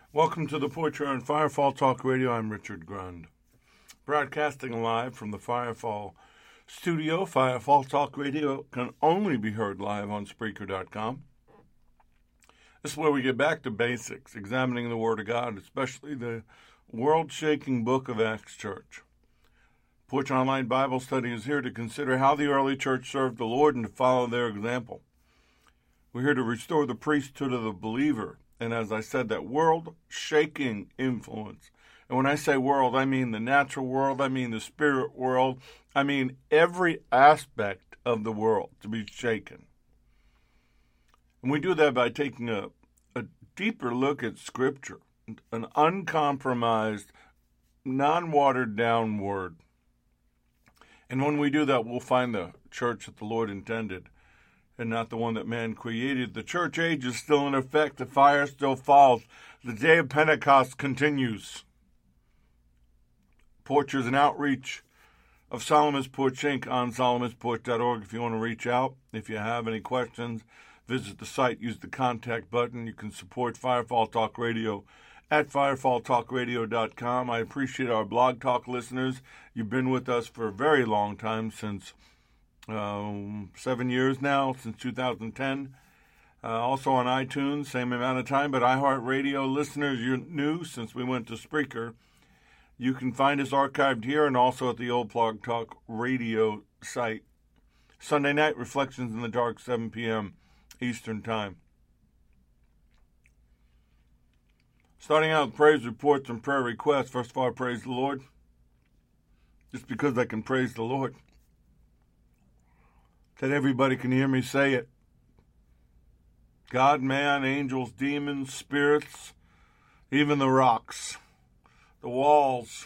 Welcome to the Portrait on Firefall Talk Radio. I'm Richard Grund. Broadcasting live from the Firefall studio. Firefall Talk Radio can only be heard live on Spreaker.com. This is where we get back to basics, examining the Word of God, especially the world-shaking book of Acts Church. Porch Online Bible Study is here to consider how the early church served the Lord and to follow their example. We're here to restore the priesthood of the believer, and as I said, that world-shaking influence. And when I say world, I mean the natural world, I mean the spirit world, I mean every aspect of the world to be shaken. And we do that by taking a deeper look at Scripture, an uncompromised, non-watered-down word. And when we do that, we'll find the church that the Lord intended and not the one that man created. The church age is still in effect. The fire still falls. The day of Pentecost continues. Porch is an outreach of Solomon's Porch Inc. on solomonsporch.org if you want to reach out. If you have any questions, visit the site, use the contact button. You can support Firefall Talk Radio at firefalltalkradio.com. I appreciate our Blog Talk listeners. You've been with us for a very long time, since 7 years now, since 2010. Also on iTunes, same amount of time, but iHeartRadio listeners, you're new since we went to Spreaker. You can find us archived here and also at the old Blog Talk Radio site. Sunday night, Reflections in the Dark, 7 p.m. Eastern Time. Starting out with praise reports and prayer requests. First of all, I praise the Lord. Just because I can praise the Lord, that everybody can hear me say it. God, man, angels, demons, spirits, even the rocks, the walls.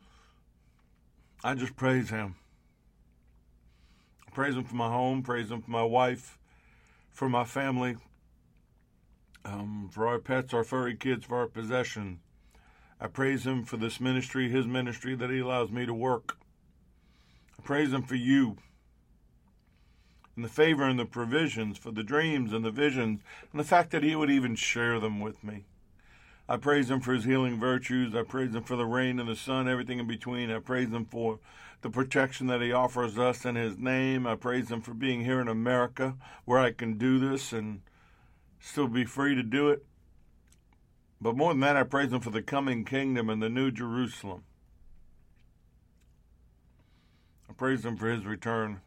I just praise Him. I praise Him for my home, praise Him for my wife, for my family, for our pets, our furry kids, for our possession. I praise Him for this ministry, His ministry that He allows me to work. I praise Him for you, and the favor and the provisions, for the dreams and the visions, and the fact that He would even share them with me. I praise Him for His healing virtues. I praise Him for the rain and the sun, everything in between. I praise Him for the protection that He offers us in His name. I praise Him for being here in America, where I can do this and still be free to do it. But more than that, I praise Him for the coming kingdom and the new Jerusalem. I praise Him for His return.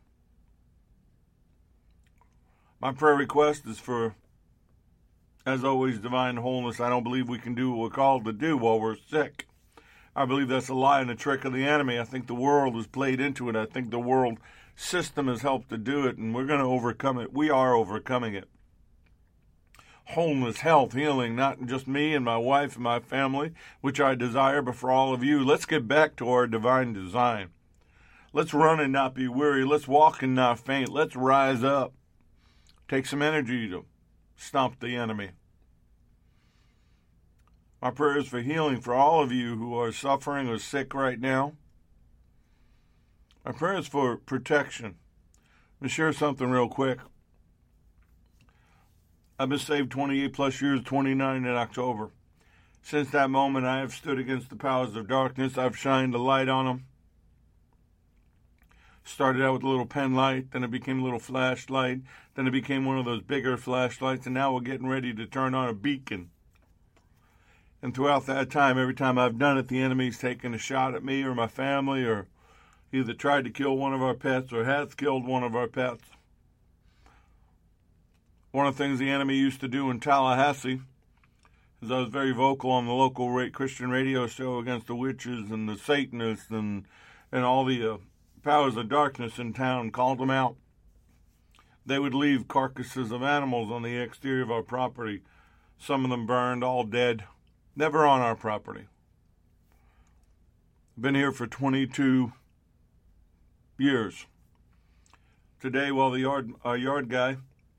My prayer request is for, as always, divine wholeness. I don't believe we can do what we're called to do while we're sick. I believe that's a lie and a trick of the enemy. I think the world has played into it. I think the world system has helped to do it, and we're going to overcome it. We are overcoming it. Wholeness, health, healing, not just me and my wife and my family, which I desire, but for all of you. Let's get back to our divine design. Let's run and not be weary. Let's walk and not faint. Let's rise up. Take some energy to stomp the enemy. My prayer is for healing for all of you who are suffering or sick right now. My prayer is for protection. Let me share something real quick. I've been saved 28 plus years, 29 in October. Since that moment, I have stood against the powers of darkness. I've shined a light on them. Started out with a little pen light, then it became a little flashlight, then it became one of those bigger flashlights, and now we're getting ready to turn on a beacon. And throughout that time, every time I've done it, the enemy's taken a shot at me or my family, or either tried to kill one of our pets or has killed one of our pets. One of the things the enemy used to do in Tallahassee is I was very vocal on the local Christian radio show against the witches and the Satanists and all the powers of darkness in town, called them out. They would leave carcasses of animals on the exterior of our property, some of them burned, all dead, never on our property. Been here for 22 years. Today, while our yard guy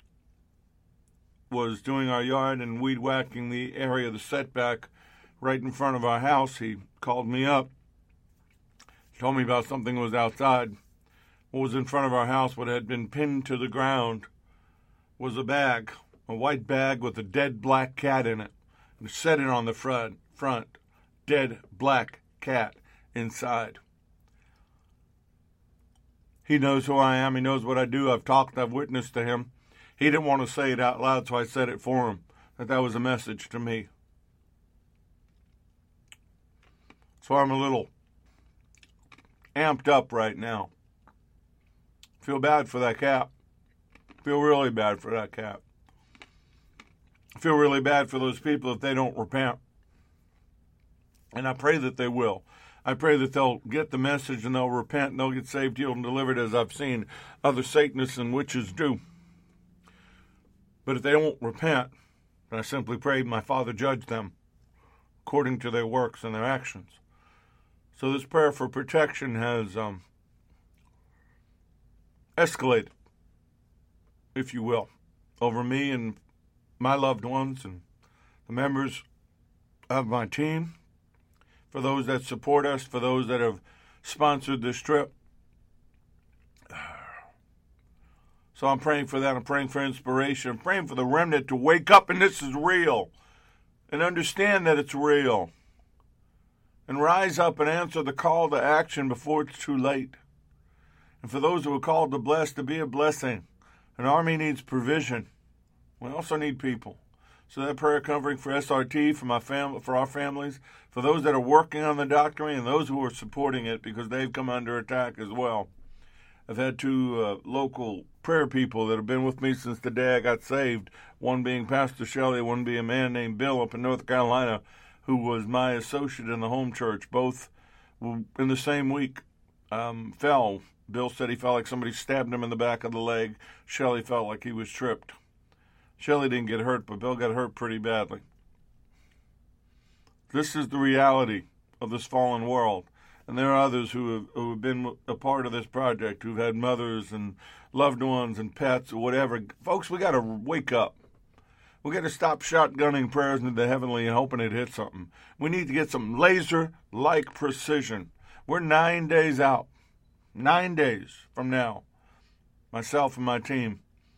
was doing our yard and weed whacking the area of the setback right in front of our house, he called me up, told me about something that was outside. What was in front of our house, what had been pinned to the ground, was a bag, a white bag with a dead black cat in it. and set it on the front, dead black cat inside. He knows who I am. He knows what I do. I've talked, I've witnessed to him. He didn't want to say it out loud, so I said it for him, that was a message to me. So I'm a little amped up right now. Feel bad for that cat. Feel really bad for that cat. Feel really bad for those people if they don't repent. And I pray that they will. I pray that they'll get the message and they'll repent and they'll get saved, healed, and delivered, as I've seen other Satanists and witches do. But if they don't repent, then I simply pray my Father judge them according to their works and their actions. So this prayer for protection has escalated, if you will, over me and my loved ones and the members of my team, for those that support us, for those that have sponsored this trip. So I'm praying for that. I'm praying for inspiration. I'm praying for the remnant to wake up and this is real and understand that it's real and rise up and answer the call to action before it's too late. And for those who are called to bless, to be a blessing. An army needs provision. We also need people. So that prayer covering for SRT, for my family, for our families, for those that are working on the doctrine and those who are supporting it because they've come under attack as well. I've had two local prayer people that have been with me since the day I got saved, one being Pastor Shelley, one being a man named Bill up in North Carolina, who was my associate in the home church. Both in the same week fell. Bill said he felt like somebody stabbed him in the back of the leg. Shelley felt like he was tripped. Shelley didn't get hurt, but Bill got hurt pretty badly. This is the reality of this fallen world. And there are others who have been a part of this project, who've had mothers and loved ones and pets or whatever. Folks, we got to wake up. We got to stop shotgunning prayers into the heavenly and hoping it hits something. We need to get some laser-like precision. We're 9 days out. 9 days from now, myself and my team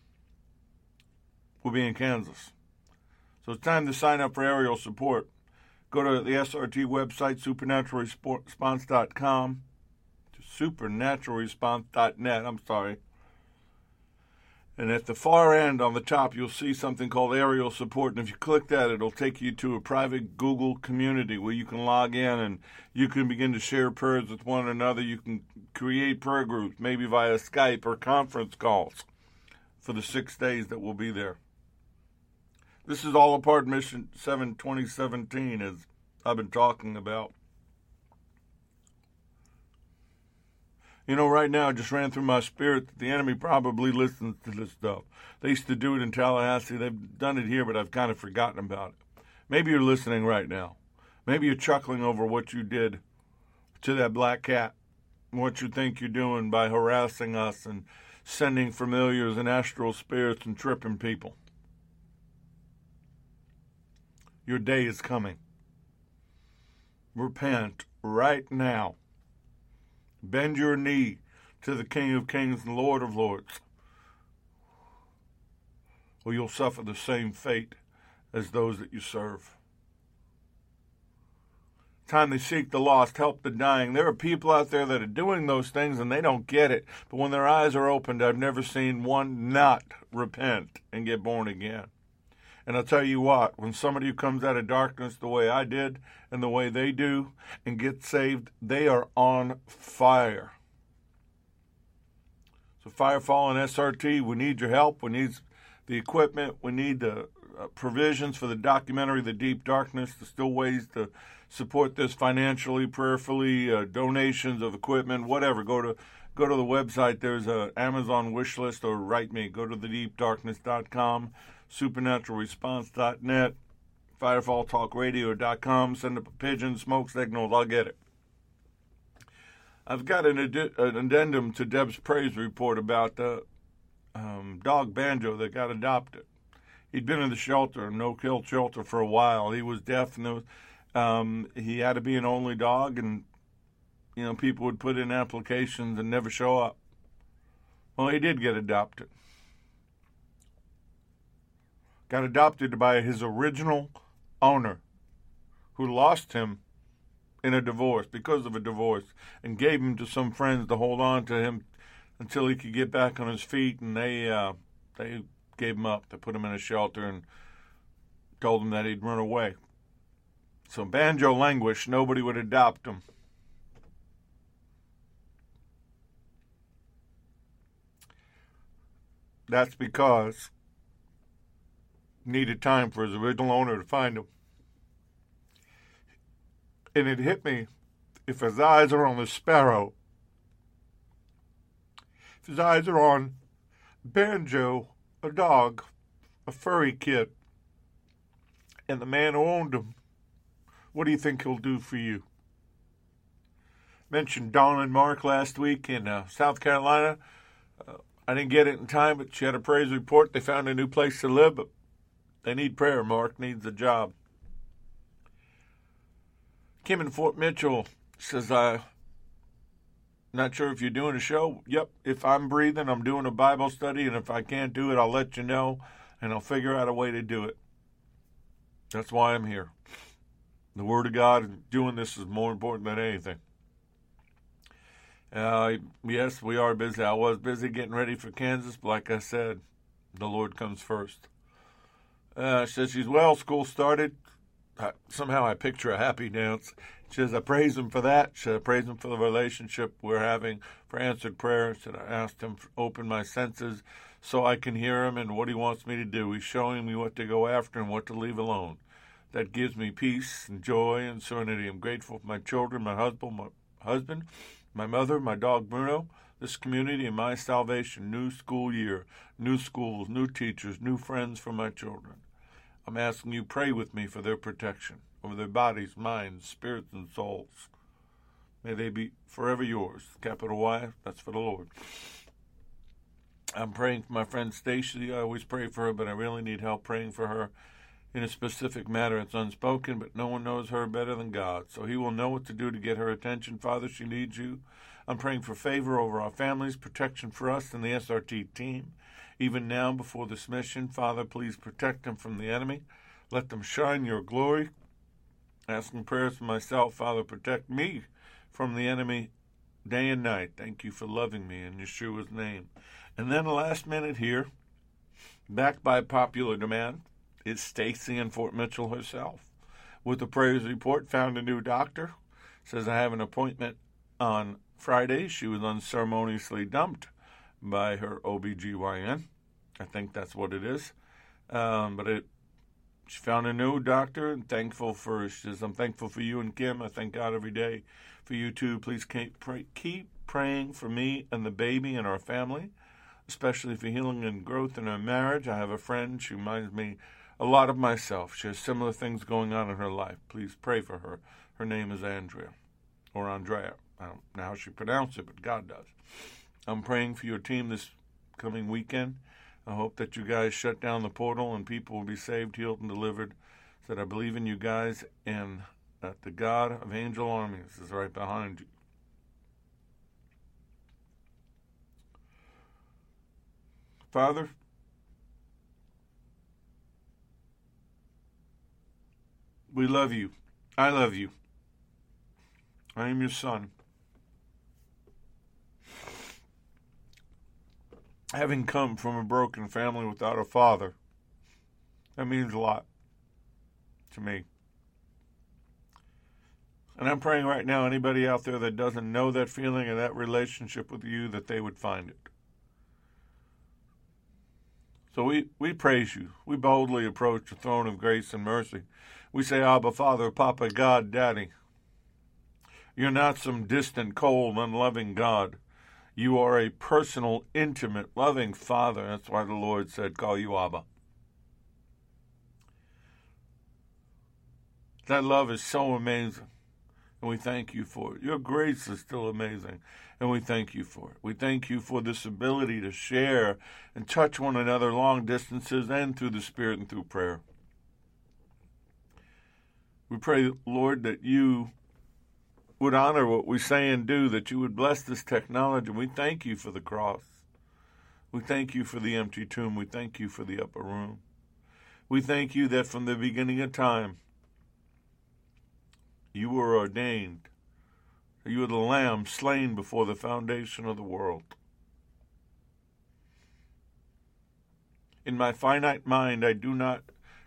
will be in Kansas. So it's time to sign up for aerial support. Go to the SRT website, supernaturalresponse.com, to supernaturalresponse.net, And at the far end on the top, you'll see something called aerial support. And if you click that, it'll take you to a private Google community where you can log in and you can begin to share prayers with one another. You can create prayer groups, maybe via Skype or conference calls for the 6 days that we'll be there. This is all a part of Mission 7 2017, as I've been talking about. You know, right now, it just ran through my spirit that the enemy probably listens to this stuff. They used to do it in Tallahassee. They've done it here, but I've kind of forgotten about it. Maybe you're listening right now. Maybe you're chuckling over what you did to that black cat, what you think you're doing by harassing us and sending familiars and astral spirits and tripping people. Your day is coming. Repent right now. Bend your knee to the King of Kings and Lord of Lords, or you'll suffer the same fate as those that you serve. Time they seek the lost, help the dying. There are people out there that are doing those things and they don't get it. But when their eyes are opened, I've never seen one not repent and get born again. And I'll tell you what, when somebody who comes out of darkness the way I did and the way they do and get saved, they are on fire. So Firefall and SRT, we need your help. We need the equipment. We need the provisions for the documentary, The Deep Darkness. There's still ways to support this financially, prayerfully, donations of equipment, whatever. Go to the website. There's an Amazon wish list, or write me. Go to thedeepdarkness.com. supernaturalresponse.net, firefalltalkradio.com. Send up a pigeon, smoke signals, I'll get it. I've got an addendum to Deb's praise report about the dog Banjo that got adopted. He'd been in the shelter, no-kill shelter, for a while. He was deaf, and he had to be an only dog, and people would put in applications and never show up. Well, he did get adopted. Got adopted by his original owner who lost him in a divorce, because of a divorce, and gave him to some friends to hold on to him until he could get back on his feet, and they gave him up. They put him in a shelter and told him that he'd run away. So Banjo languished. Nobody would adopt him. That's because he needed time for his original owner to find him. And it hit me, if his eyes are on the sparrow, if his eyes are on Banjo, a dog, a furry kid, and the man who owned him, what do you think he'll do for you? Mentioned Dawn and Mark last week in South Carolina. I didn't get it in time, but she had a praise report. They found a new place to live, but they need prayer. Mark needs a job. Kim in Fort Mitchell says, not sure if you're doing a show. Yep, if I'm breathing, I'm doing a Bible study, and if I can't do it, I'll let you know, and I'll figure out a way to do it. That's why I'm here. The Word of God and doing this is more important than anything. Yes, we are busy. I was busy getting ready for Kansas, but like I said, the Lord comes first. She says she's well, school started. Somehow I picture a happy dance. She says, I praise him for that. She says, I praise him for the relationship we're having, for answered prayer. She said, I asked him to open my senses so I can hear him and what he wants me to do. He's showing me what to go after and what to leave alone. That gives me peace and joy and serenity. I'm grateful for my children, my husband, my mother, my dog Bruno, this community, and my salvation. New school year, new schools, new teachers, new friends for my children. I'm asking you pray with me for their protection over their bodies, minds, spirits, and souls. May they be forever yours. Capital Y, that's for the Lord. I'm praying for my friend Stacy. I always pray for her, but I really need help praying for her in a specific matter. It's unspoken, but no one knows her better than God. So he will know what to do to get her attention. Father, she needs you. I'm praying for favor over our families, protection for us and the SRT team. Even now, before this mission, Father, please protect them from the enemy. Let them shine your glory. Asking prayers for myself, Father, protect me from the enemy day and night. Thank you for loving me in Yeshua's name. And then last minute here, backed by popular demand, is Stacy in Fort Mitchell herself. With the praise report, found a new doctor. Says I have an appointment on Friday. She was unceremoniously dumped by her OBGYN. I think that's what it is. She found a new doctor and she says, I'm thankful for you and Kim. I thank God every day for you too. Please keep praying for me and the baby and our family, especially for healing and growth in our marriage. I have a friend. She reminds me a lot of myself. She has similar things going on in her life. Please pray for her. Her name is Andrea, or Andrea. I don't know how she pronounced it, but God does. I'm praying for your team this coming weekend. I hope that you guys shut down the portal and people will be saved, healed, and delivered. That I believe in you guys and that the God of angel armies is right behind you. Father, we love you. I love you. I am your son. Having come from a broken family without a father, that means a lot to me. And I'm praying right now, anybody out there that doesn't know that feeling and that relationship with you, that they would find it. So we praise you. We boldly approach the throne of grace and mercy. We say, Abba, Father, Papa, God, Daddy. You're not some distant, cold, unloving God. You are a personal, intimate, loving Father. That's why the Lord said, call you Abba. That love is so amazing, and we thank you for it. Your grace is still amazing, and we thank you for it. We thank you for this ability to share and touch one another long distances and through the Spirit and through prayer. We pray, Lord, that you would honor what we say and do, that you would bless this technology. We thank you for the cross. We thank you for the empty tomb. We thank you for the upper room. We thank you that from the beginning of time, You were ordained. You were the Lamb slain before the foundation of the world. In my finite mind, I cannot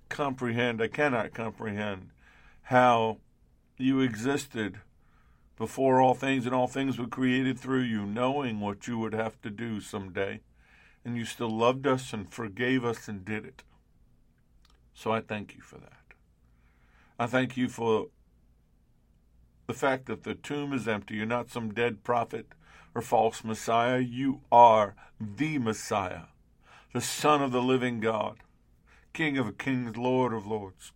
comprehend how you existed before all things, and all things were created through you, knowing what you would have to do someday. And you still loved us and forgave us and did it. So I thank you for that. I thank you for the fact that the tomb is empty. You're not some dead prophet or false Messiah. You are the Messiah, the Son of the living God, King of kings, Lord of lords.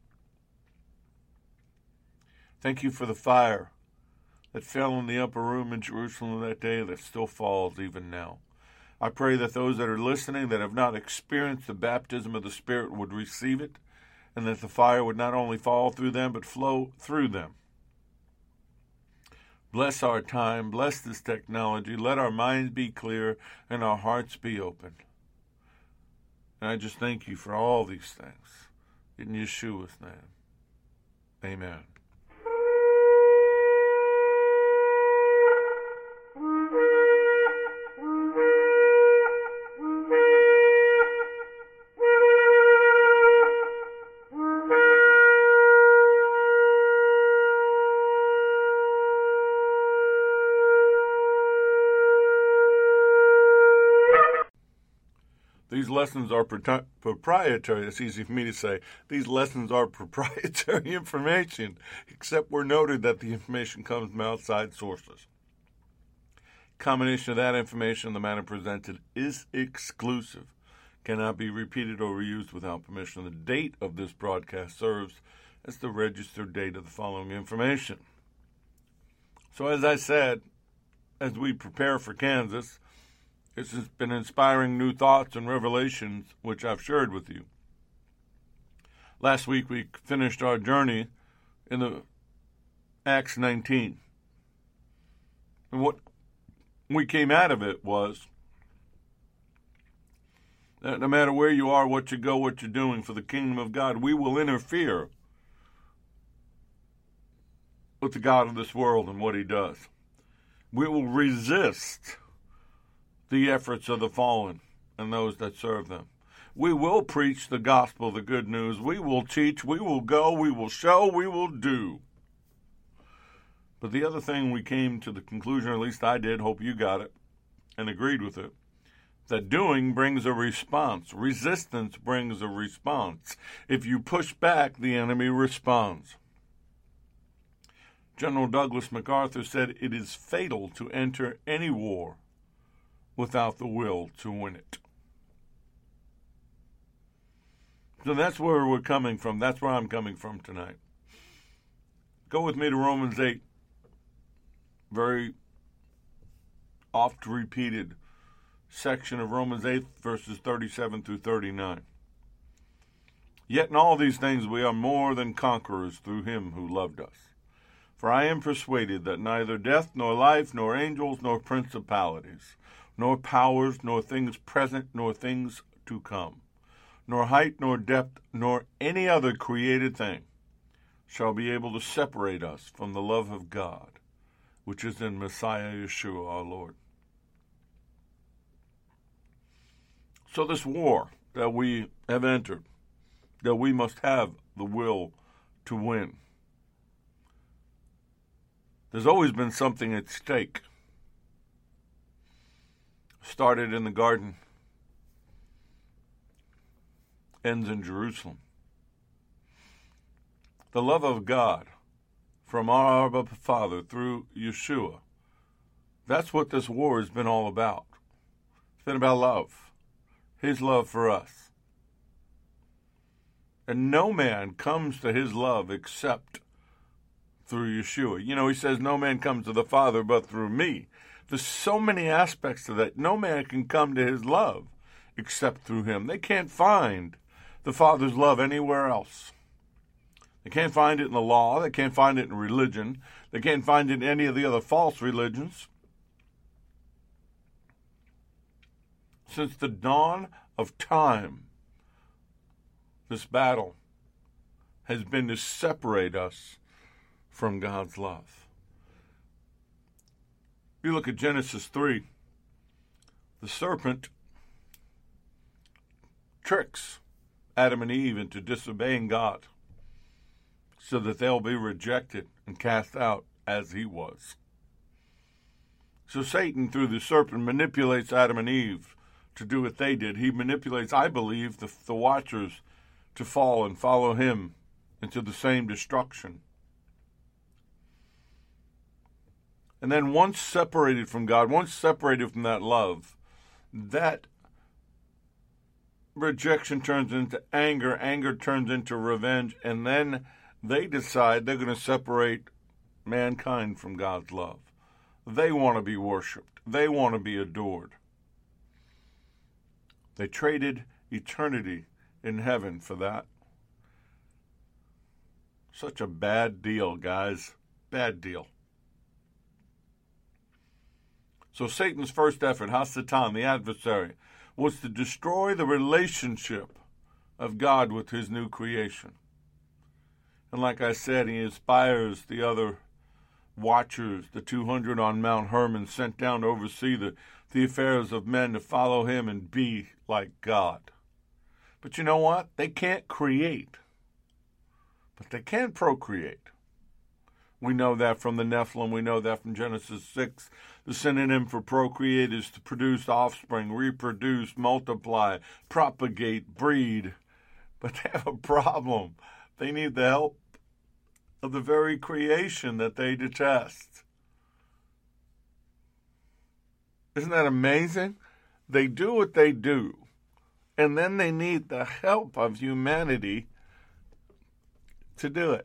Thank you for the fire that fell in the upper room in Jerusalem that day that still falls even now. I pray that those that are listening that have not experienced the baptism of the Spirit would receive it, and that the fire would not only fall through them, but flow through them. Bless our time, bless this technology, let our minds be clear and our hearts be open. And I just thank you for all these things. In Yeshua's name, amen. These lessons are proprietary. It's easy for me to say. These lessons are proprietary information, except we're noted that the information comes from outside sources. Combination of that information and the matter presented is exclusive, cannot be repeated or reused without permission. The date of this broadcast serves as the registered date of the following information. So as I said, as we prepare for Kansas, this has been inspiring new thoughts and revelations which I've shared with you. Last week we finished our journey in the Acts 19. And what we came out of it was that no matter where you are, what you go, what you're doing for the kingdom of God, we will interfere with the God of this world and what he does. We will resist the efforts of the fallen and those that serve them. We will preach the gospel, the good news. We will teach, we will go, we will show, we will do. But the other thing we came to the conclusion, or at least I did, hope you got it, and agreed with it, that doing brings a response. Resistance brings a response. If you push back, the enemy responds. General Douglas MacArthur said, "It is fatal to enter any war without the will to win it." So that's where we're coming from. That's where I'm coming from tonight. Go with me to Romans 8. Very oft repeated section of Romans 8, verses 37 through 39. Yet in all these things we are more than conquerors through him who loved us. For I am persuaded that neither death, nor life, nor angels, nor principalities, nor powers, nor things present, nor things to come, nor height, nor depth, nor any other created thing shall be able to separate us from the love of God, which is in Messiah Yeshua our Lord. So this war that we have entered, that we must have the will to win. There's always been something at stake. Started in the garden, ends in Jerusalem. The love of God from our Abba Father through Yeshua. That's what this war has been all about. It's been about love. His love for us. And no man comes to his love except through Yeshua. You know, he says, no man comes to the Father but through me. There's so many aspects to that. No man can come to his love except through him. They can't find the Father's love anywhere else. They can't find it in the law. They can't find it in religion. They can't find it in any of the other false religions. Since the dawn of time, this battle has been to separate us from God's love. You look at Genesis 3, the serpent tricks Adam and Eve into disobeying God so that they'll be rejected and cast out as he was. So Satan, through the serpent, manipulates Adam and Eve to do what they did. He manipulates, I believe, the watchers to fall and follow him into the same destruction. And then once separated from God, once separated from that love, that rejection turns into anger, anger turns into revenge, and then they decide they're going to separate mankind from God's love. They want to be worshipped. They want to be adored. They traded eternity in heaven for that. Such a bad deal, guys. Bad deal. So Satan's first effort, Hasatan, the adversary, was to destroy the relationship of God with his new creation. And like I said, he inspires the other watchers, the 200 on Mount Hermon, sent down to oversee the affairs of men, to follow him and be like God. But you know what? They can't create, but they can procreate. We know that from the Nephilim. We know that from Genesis 6. The synonym for procreate is to produce offspring, reproduce, multiply, propagate, breed. But they have a problem. They need the help of the very creation that they detest. Isn't that amazing? They do what they do, and then they need the help of humanity to do it.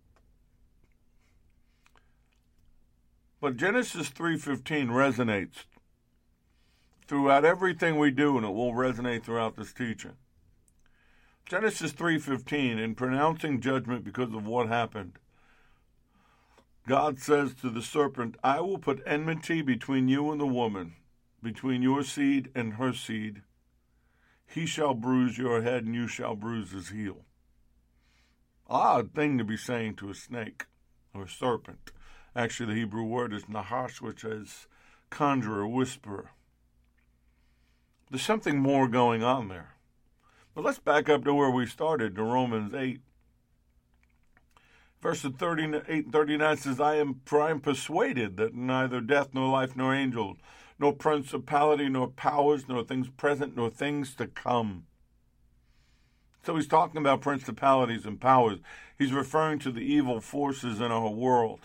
But Genesis 3:15 resonates throughout everything we do, and it will resonate throughout this teaching. Genesis 3:15, in pronouncing judgment because of what happened, God says to the serpent, I will put enmity between you and the woman, between your seed and her seed. He shall bruise your head, and you shall bruise his heel. Odd thing to be saying to a snake or a serpent. Actually, the Hebrew word is nahash, which is conjurer, whisperer. There's something more going on there. But let's back up to where we started, to Romans 8. Verses 38 and 39 says, I am persuaded that neither death, nor life, nor angels, nor principality, nor powers, nor things present, nor things to come. So he's talking about principalities and powers. He's referring to the evil forces in our world.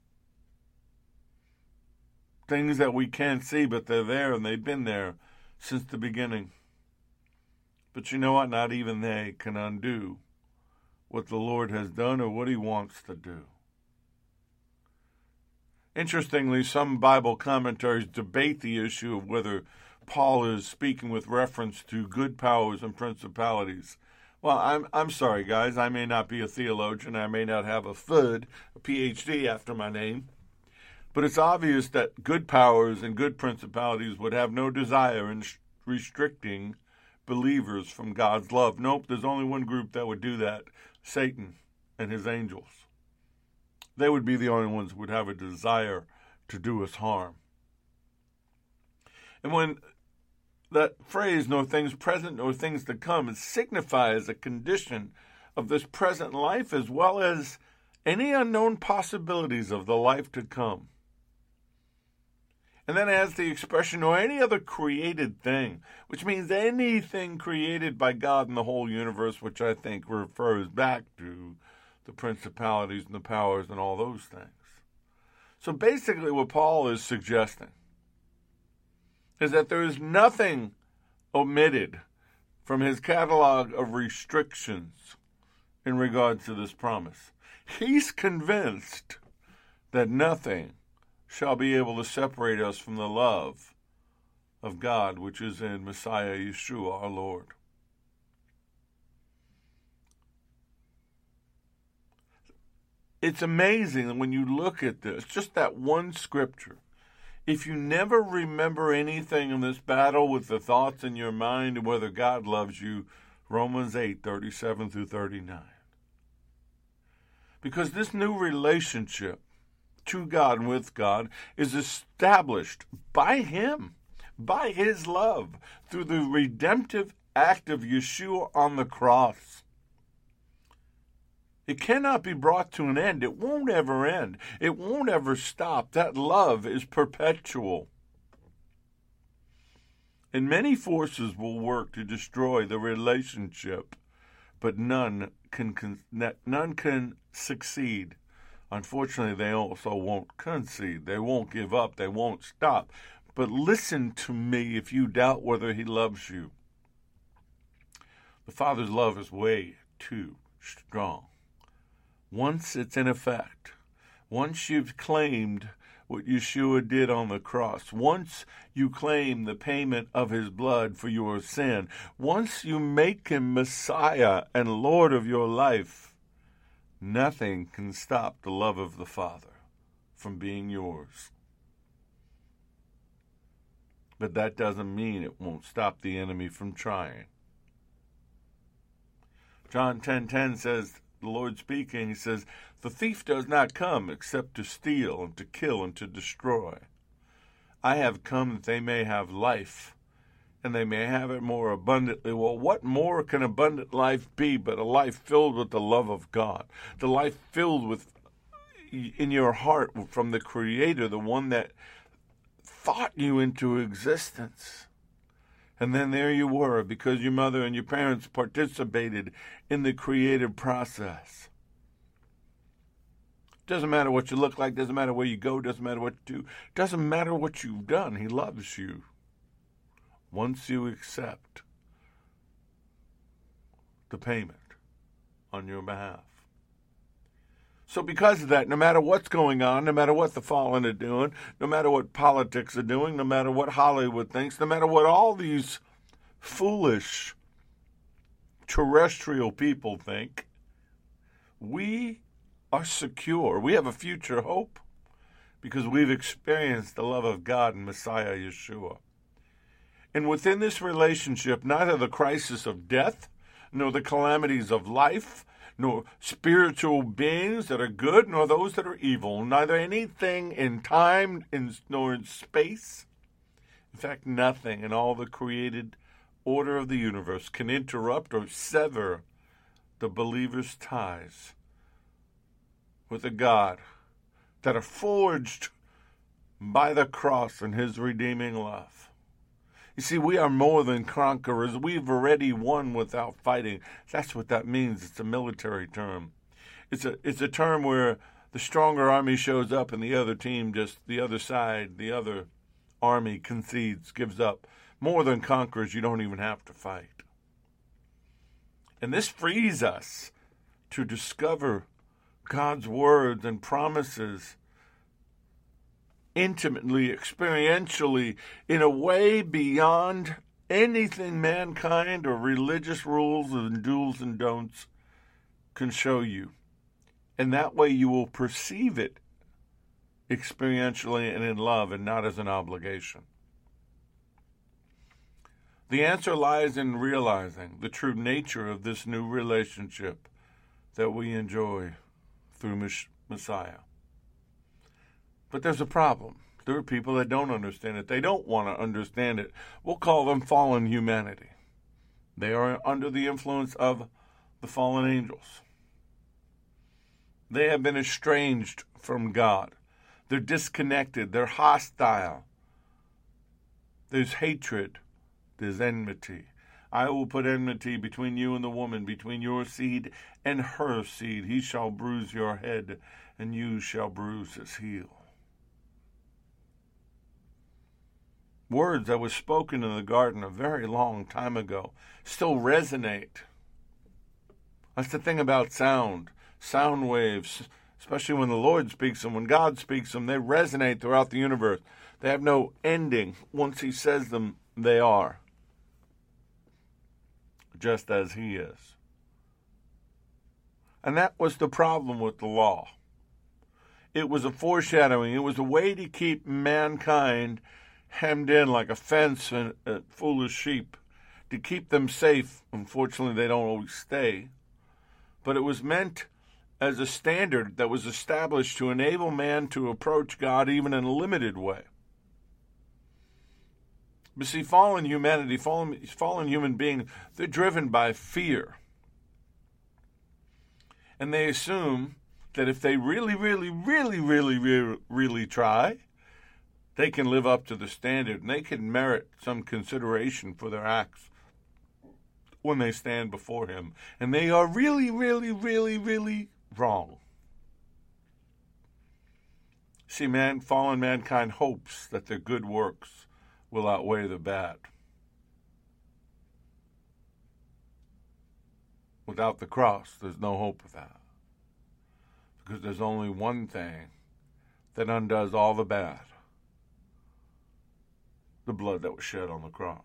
Things that we can't see, but they're there, and they've been there since the beginning. But you know what? Not even they can undo what the Lord has done or what he wants to do. Interestingly, some Bible commentaries debate the issue of whether Paul is speaking with reference to good powers and principalities. Well, I'm sorry, guys. I may not be a theologian. I may not have a PhD, a PhD after my name. But it's obvious that good powers and good principalities would have no desire in restricting believers from God's love. Nope, there's only one group that would do that, Satan and his angels. They would be the only ones who would have a desire to do us harm. And when that phrase, nor things present, nor things to come, it signifies a condition of this present life as well as any unknown possibilities of the life to come. And then it has the expression, or any other created thing, which means anything created by God in the whole universe, which I think refers back to the principalities and the powers and all those things. So basically what Paul is suggesting is that there is nothing omitted from his catalog of restrictions in regard to this promise. He's convinced that nothing shall be able to separate us from the love of God, which is in Messiah Yeshua, our Lord. It's amazing that when you look at this, just that one scripture, if you never remember anything in this battle with the thoughts in your mind and whether God loves you, Romans 8:37 through 39. Because this new relationship to God and with God is established by Him, by His love, through the redemptive act of Yeshua on the cross. It cannot be brought to an end. It won't ever end. It won't ever stop. That love is perpetual. And many forces will work to destroy the relationship, but none can succeed. Unfortunately, they also won't concede. They won't give up. They won't stop. But listen to me if you doubt whether He loves you. The Father's love is way too strong. Once it's in effect, once you've claimed what Yeshua did on the cross, once you claim the payment of His blood for your sin, once you make Him Messiah and Lord of your life, nothing can stop the love of the Father from being yours. But that doesn't mean it won't stop the enemy from trying. John 10:10 says, the Lord speaking, He says, "The thief does not come except to steal and to kill and to destroy. I have come that they may have life, and they may have it more abundantly." Well, what more can abundant life be but a life filled with the love of God? The life filled with, in your heart, from the Creator, the one that thought you into existence. And then there you were, because your mother and your parents participated in the creative process. Doesn't matter what you look like, doesn't matter where you go, doesn't matter what you do, doesn't matter what you've done. He loves you. Once you accept the payment on your behalf. So because of that, no matter what's going on, no matter what the fallen are doing, no matter what politics are doing, no matter what Hollywood thinks, no matter what all these foolish terrestrial people think, we are secure. We have a future hope because we've experienced the love of God and Messiah Yeshua. And within this relationship, neither the crisis of death, nor the calamities of life, nor spiritual beings that are good, nor those that are evil, neither anything in time nor in space. In fact, nothing in all the created order of the universe can interrupt or sever the believer's ties with a God that are forged by the cross and His redeeming love. You see, we are more than conquerors. We've already won without fighting. That's what that means. It's a military term. It's a term where the stronger army shows up and the other team, just the other side, the other army concedes, gives up. More than conquerors, you don't even have to fight. And this frees us to discover God's words and promises intimately, experientially, in a way beyond anything mankind or religious rules and do's and don'ts can show you. And that way you will perceive it experientially and in love and not as an obligation. The answer lies in realizing the true nature of this new relationship that we enjoy through Messiah. But there's a problem. There are people that don't understand it. They don't want to understand it. We'll call them fallen humanity. They are under the influence of the fallen angels. They have been estranged from God. They're disconnected. They're hostile. There's hatred. There's enmity. I will put enmity between you and the woman, between your seed and her seed. He shall bruise your head, and you shall bruise his heel. Words that were spoken in the garden a very long time ago still resonate. That's the thing about sound. Sound waves, especially when the Lord speaks them, when God speaks them, they resonate throughout the universe. They have no ending. Once He says them, they are. Just as He is. And that was the problem with the law. It was a foreshadowing. It was a way to keep mankind hemmed in like a fence and foolish sheep, to keep them safe. Unfortunately, they don't always stay. But it was meant as a standard that was established to enable man to approach God even in a limited way. But see, fallen humanity, fallen human beings, they're driven by fear. And they assume that if they really try, they can live up to the standard and they can merit some consideration for their acts when they stand before him. And they are really wrong. See, fallen mankind hopes that their good works will outweigh the bad. Without the cross, there's no hope of that. Because there's only one thing that undoes all the bad: the blood that was shed on the cross.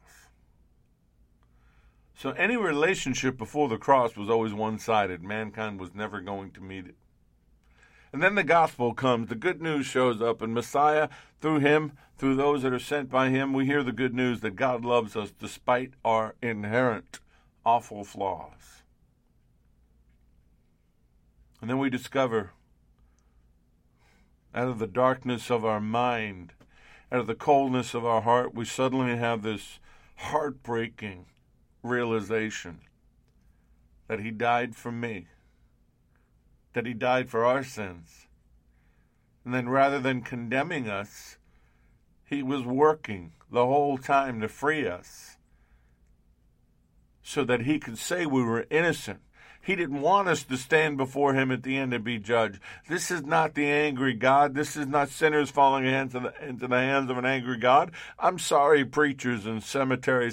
So any relationship before the cross was always one-sided. Mankind was never going to meet it. And then the gospel comes. The good news shows up, and Messiah, through him, through those that are sent by him, we hear the good news that God loves us despite our inherent awful flaws. And then we discover, out of the darkness of our mind, out of the coldness of our heart, we suddenly have this heartbreaking realization that he died for me, that he died for our sins. And then rather than condemning us, he was working the whole time to free us so that he could say we were innocent. He didn't want us to stand before him at the end and be judged. This is not the angry God. This is not sinners falling into the hands of an angry God. I'm sorry, preachers and seminary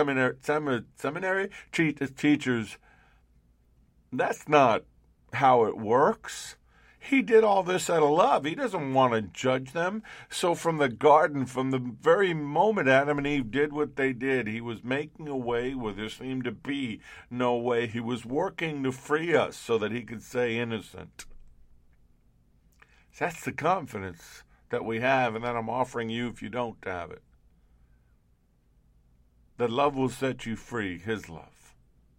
teachers. That's not how it works. He did all this out of love. He doesn't want to judge them. So from the garden, from the very moment Adam and Eve did what they did, he was making a way where there seemed to be no way. He was working to free us so that he could say innocent. That's the confidence that we have and that I'm offering you if you don't have it. That love will set you free, his love.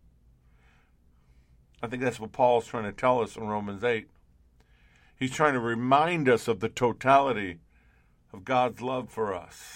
I think that's what Paul's trying to tell us in Romans 8. He's trying to remind us of the totality of God's love for us.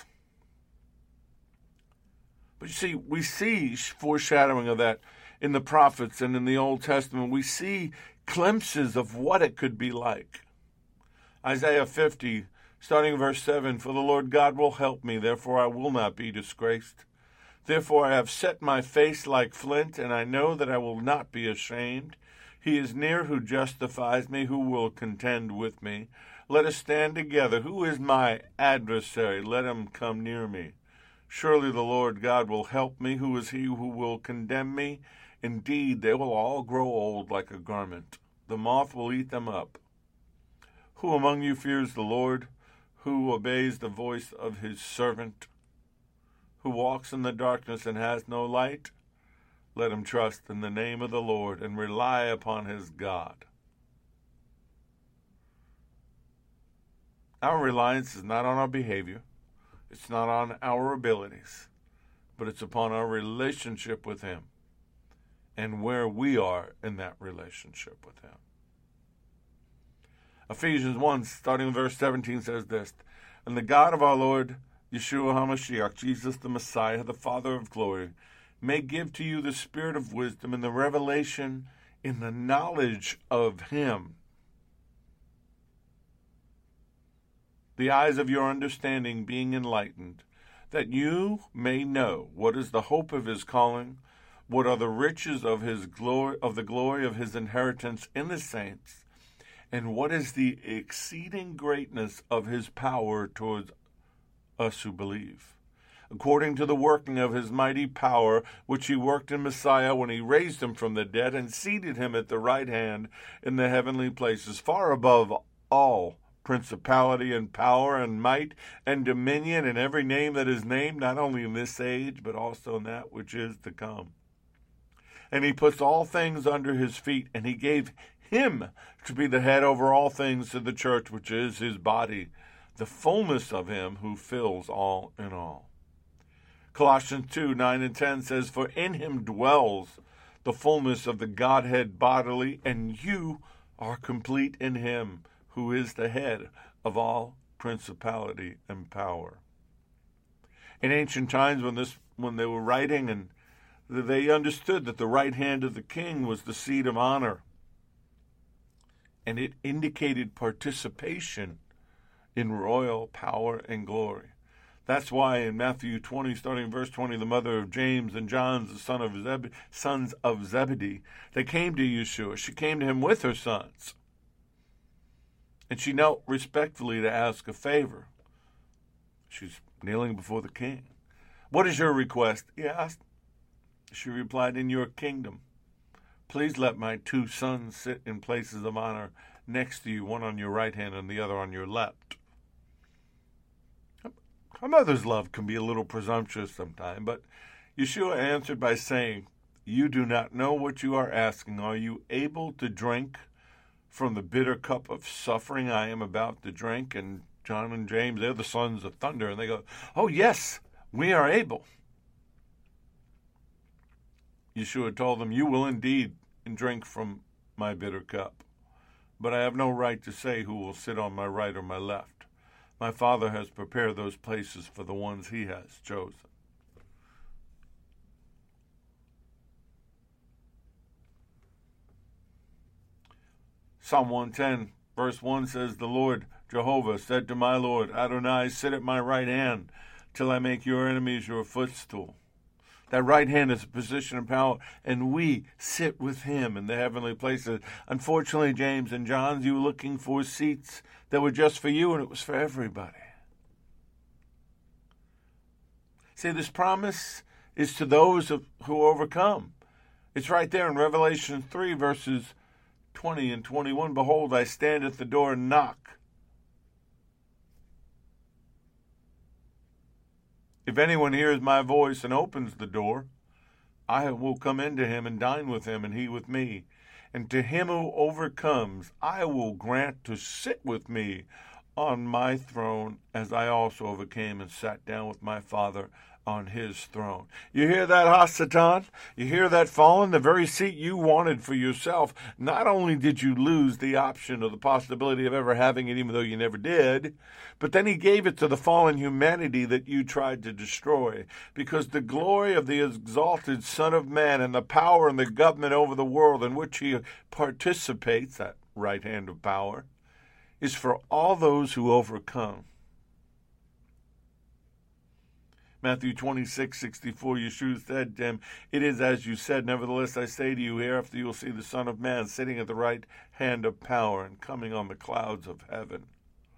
But you see, we see foreshadowing of that in the prophets and in the Old Testament. We see glimpses of what it could be like. Isaiah 50, starting in verse 7, "For the Lord God will help me, therefore I will not be disgraced. Therefore I have set my face like flint, and I know that I will not be ashamed. He is near who justifies me, who will contend with me. Let us stand together. Who is my adversary? Let him come near me. Surely the Lord God will help me. Who is he who will condemn me? Indeed, they will all grow old like a garment. The moth will eat them up. Who among you fears the Lord? Who obeys the voice of his servant? Who walks in the darkness and has no light? Let him trust in the name of the Lord and rely upon his God." Our reliance is not on our behavior. It's not on our abilities. But it's upon our relationship with him and where we are in that relationship with him. Ephesians 1, starting in verse 17, says this: "And the God of our Lord Yeshua HaMashiach, Jesus the Messiah, the Father of glory, may give to you the spirit of wisdom and the revelation in the knowledge of him, the eyes of your understanding being enlightened, that you may know what is the hope of his calling, what are the riches of his glory, of the glory of his inheritance in the saints, and what is the exceeding greatness of his power towards us who believe, according to the working of his mighty power, which he worked in Messiah when he raised him from the dead and seated him at the right hand in the heavenly places, far above all principality and power and might and dominion and every name that is named, not only in this age, but also in that which is to come. And he puts all things under his feet, and he gave him to be the head over all things to the church, which is his body, the fullness of him who fills all in all." Colossians 2, 9 and 10 says, "For in him dwells the fullness of the Godhead bodily, and you are complete in him who is the head of all principality and power. In ancient times when they were writing, and they understood that the right hand of the king was the seat of honor, and it indicated participation in royal power and glory. That's why in Matthew 20, starting in verse 20, the mother of James and John, the sons of Zebedee, they came to Yeshua. She came to him with her sons. And she knelt respectfully to ask a favor. She's kneeling before the king. "What is your request?" he asked. She replied, "In your kingdom, please let my 2 sons sit in places of honor next to you, one on your right hand and the other on your left." Our mother's love can be a little presumptuous sometimes, but Yeshua answered by saying, "You do not know what you are asking. Are you able to drink from the bitter cup of suffering I am about to drink?" And John and James, they're the sons of thunder, and they go, "Oh, yes, we are able." Yeshua told them, "You will indeed drink from my bitter cup, but I have no right to say who will sit on my right or my left. My Father has prepared those places for the ones he has chosen." Psalm 110, verse 1 says, "The Lord Jehovah said to my Lord, Adonai, sit at my right hand till I make your enemies your footstool." That right hand is a position of power, and we sit with him in the heavenly places. Unfortunately, James and John, you were looking for seats that were just for you, and it was for everybody. See, this promise is to those who overcome. It's right there in Revelation 3, verses 20 and 21. "Behold, I stand at the door and knock. If anyone hears my voice and opens the door, I will come into him and dine with him, and he with me. And to him who overcomes, I will grant to sit with me on my throne, as I also overcame and sat down with my Father on his throne." You hear that, Hasatan? You hear that, fallen? The very seat you wanted for yourself. Not only did you lose the option or the possibility of ever having it, even though you never did, but then he gave it to the fallen humanity that you tried to destroy. Because the glory of the exalted Son of Man and the power and the government over the world in which he participates, that right hand of power, is for all those who overcome. Matthew 26:64, Yeshua said to him, "It is as you said, nevertheless I say to you, hereafter you will see the Son of Man sitting at the right hand of power and coming on the clouds of heaven."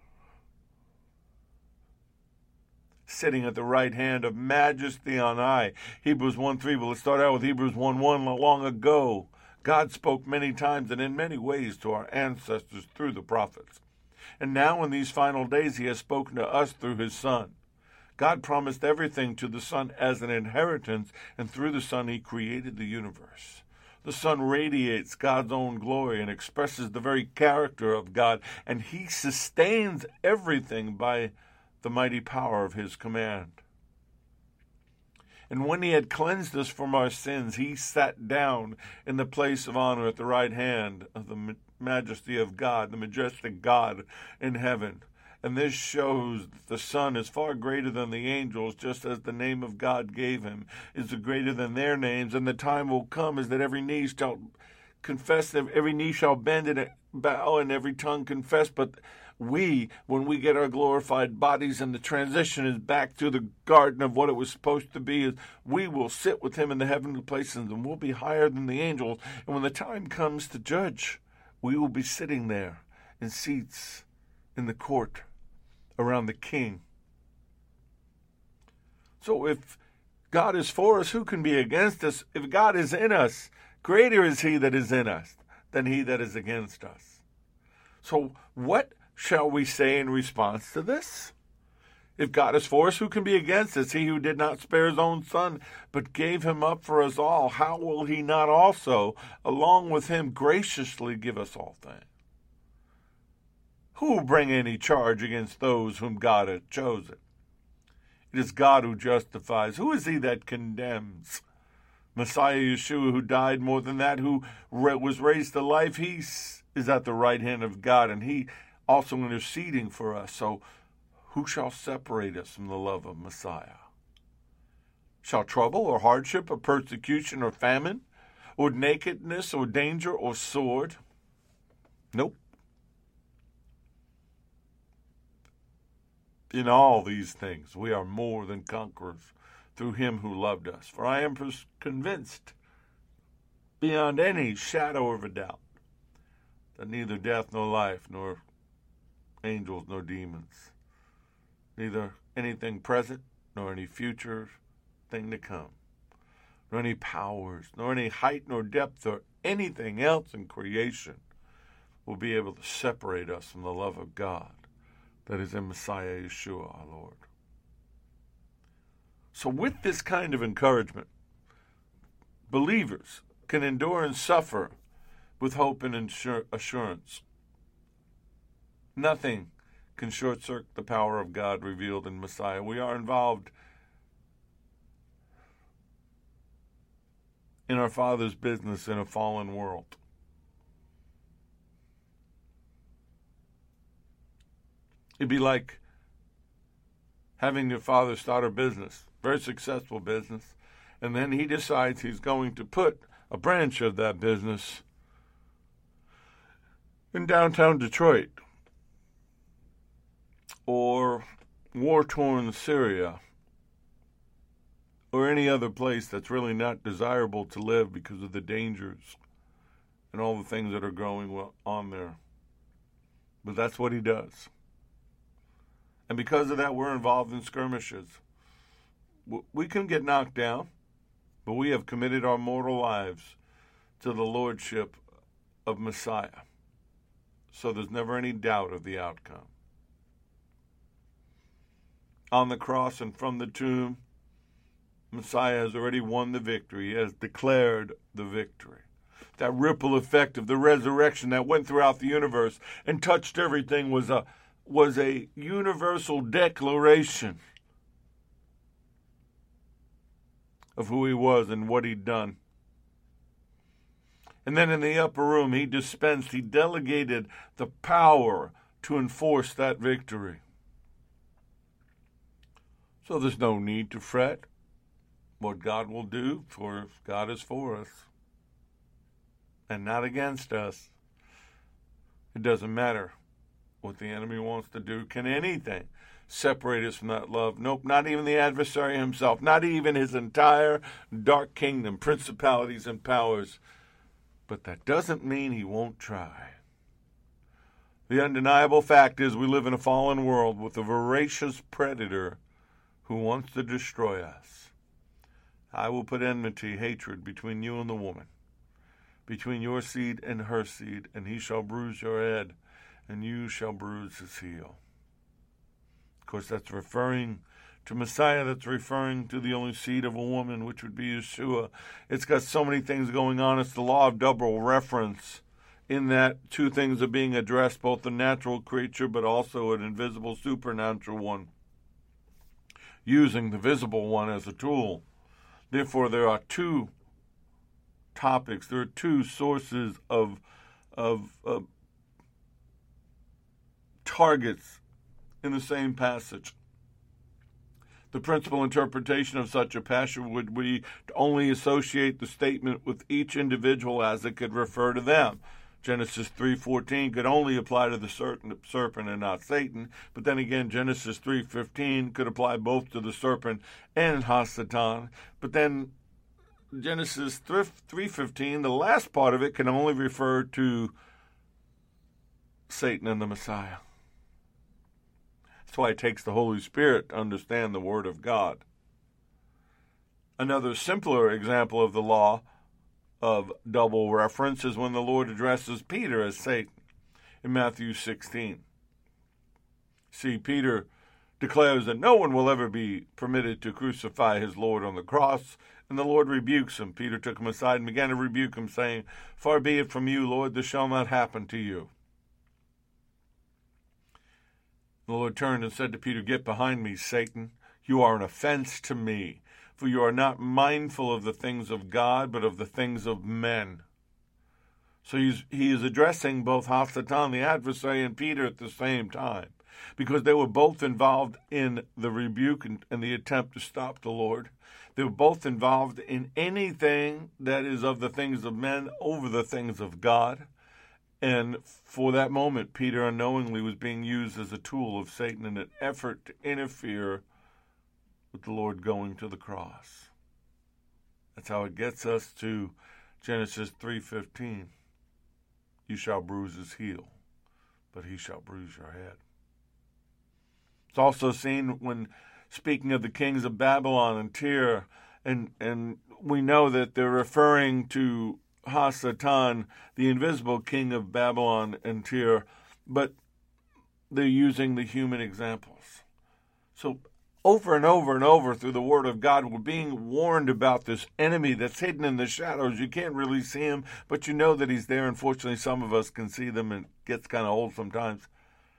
Sitting at the right hand of majesty on high. Hebrews 1:3, well, let's start out with Hebrews 1:1. Long ago, God spoke many times and in many ways to our ancestors through the prophets. And now in these final days he has spoken to us through his Son. God promised everything to the Son as an inheritance, and through the Son he created the universe. The Son radiates God's own glory and expresses the very character of God, and he sustains everything by the mighty power of his command. And when he had cleansed us from our sins, he sat down in the place of honor at the right hand of the majesty of God, the majestic God in heaven. And this shows that the Son is far greater than the angels, just as the name of God gave him is greater than their names. And the time will come is that every knee shall confess, every knee shall bend and bow, and every tongue confess. But we, when we get our glorified bodies and the transition is back to the garden of what it was supposed to be, is we will sit with him in the heavenly places, and we'll be higher than the angels. And when the time comes to judge, we will be sitting there in seats in the court around the king. So if God is for us, who can be against us? If God is in us, greater is he that is in us than he that is against us. So what shall we say in response to this? If God is for us, who can be against us? He who did not spare his own Son, but gave him up for us all, how will he not also, along with him, graciously give us all things? Who will bring any charge against those whom God hath chosen? It is God who justifies. Who is he that condemns? Messiah Yeshua, who died, more than that, who was raised to life, he is is at the right hand of God, and he also interceding for us. So who shall separate us from the love of Messiah? Shall trouble or hardship or persecution or famine or nakedness or danger or sword? Nope. In all these things we are more than conquerors through him who loved us. For I am convinced beyond any shadow of a doubt that neither death nor life, nor angels nor demons, neither anything present nor any future thing to come, nor any powers, nor any height nor depth, or anything else in creation will be able to separate us from the love of God that is in Messiah Yeshua, our Lord. So with this kind of encouragement, believers can endure and suffer with hope and assurance. Nothing can short-circuit the power of God revealed in Messiah. We are involved in our Father's business in a fallen world. It'd be like having your father start a business, very successful business, and then he decides he's going to put a branch of that business in downtown Detroit or war-torn Syria or any other place that's really not desirable to live because of the dangers and all the things that are going on there. But that's what he does. And because of that, we're involved in skirmishes. We can get knocked down, but we have committed our mortal lives to the lordship of Messiah. So there's never any doubt of the outcome. On the cross and from the tomb, Messiah has already won the victory. He has declared the victory. That ripple effect of the resurrection that went throughout the universe and touched everything was a universal declaration of who he was and what he'd done. And then in the upper room, he delegated the power to enforce that victory. So there's no need to fret what God will do, for God is for us and not against us. It doesn't matter what the enemy wants to do. Can anything separate us from that love? Nope, not even the adversary himself, not even his entire dark kingdom, principalities and powers. But that doesn't mean he won't try. The undeniable fact is we live in a fallen world with a voracious predator who wants to destroy us. I will put enmity, hatred between you and the woman, between your seed and her seed, and he shall bruise your head, and you shall bruise his heel. Of course, that's referring to Messiah. That's referring to the only seed of a woman, which would be Yeshua. It's got so many things going on. It's the law of double reference, in that two things are being addressed, both the natural creature but also an invisible supernatural one, using the visible one as a tool. Therefore, there are two topics. There are two sources of targets in the same passage. The principal interpretation of such a passage would be to only associate the statement with each individual as it could refer to them. Genesis 3:14 could only apply to the serpent and not Satan. But then again, Genesis 3:15 could apply both to the serpent and Hasatan. But then Genesis 3:15, the last part of it, can only refer to Satan and the Messiah. That's why it takes the Holy Spirit to understand the Word of God. Another simpler example of the law of double reference is when the Lord addresses Peter as Satan in Matthew 16. See, Peter declares that no one will ever be permitted to crucify his Lord on the cross, and the Lord rebukes him. Peter took him aside and began to rebuke him, saying, "Far be it from you, Lord, this shall not happen to you." The Lord turned and said to Peter, "Get behind me, Satan. You are an offense to me, for you are not mindful of the things of God, but of the things of men." So he is addressing both Hasatan, the adversary, and Peter at the same time, because they were both involved in the rebuke and the attempt to stop the Lord. They were both involved in anything that is of the things of men over the things of God. And for that moment, Peter unknowingly was being used as a tool of Satan in an effort to interfere with the Lord going to the cross. That's how it gets us to Genesis 3:15. You shall bruise his heel, but he shall bruise your head. It's also seen when speaking of the kings of Babylon and Tyre, and we know that they're referring to Hasatan, the invisible king of Babylon and Tyre, but they're using the human examples. So over and over and over through the Word of God, we're being warned about this enemy that's hidden in the shadows. You can't really see him, but you know that he's there. Unfortunately, some of us can see them, and it gets kind of old sometimes.